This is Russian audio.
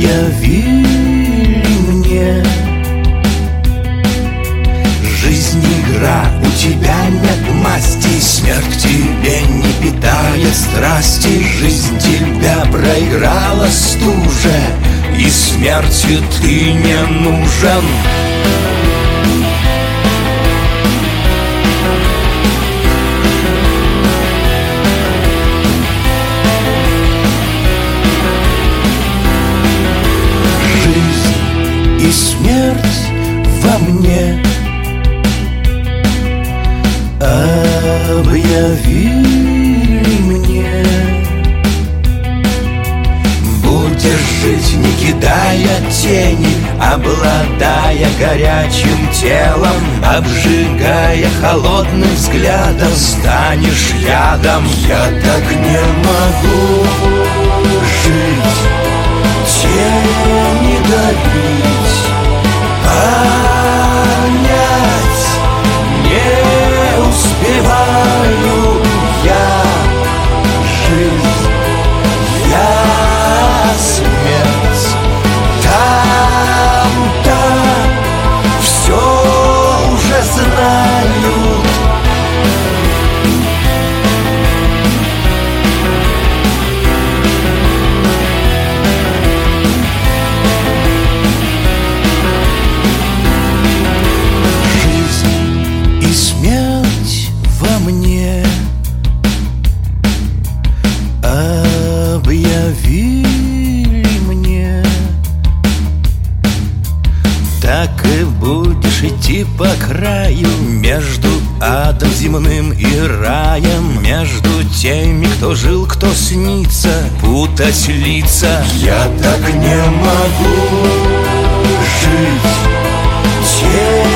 Объявили мне: жизнь игра, у тебя нет масти, смерть тебе не питает страсти. Жизнь тебя проиграла стуже, и смерти ты не нужен. И смерть во мне объявили мне. Будешь жить, не кидая тени, обладая горячим телом, обжигая холодным взглядом, станешь ядом. Я так не могу жить, тени добить, понять не успеваю я. Жизнь, я смерть, там-то все уже знают. Смерть во мне объявили мне. Так и будешь идти по краю, между адом земным и раем, между теми, кто жил, кто снится, путать лица. Я так не могу жить,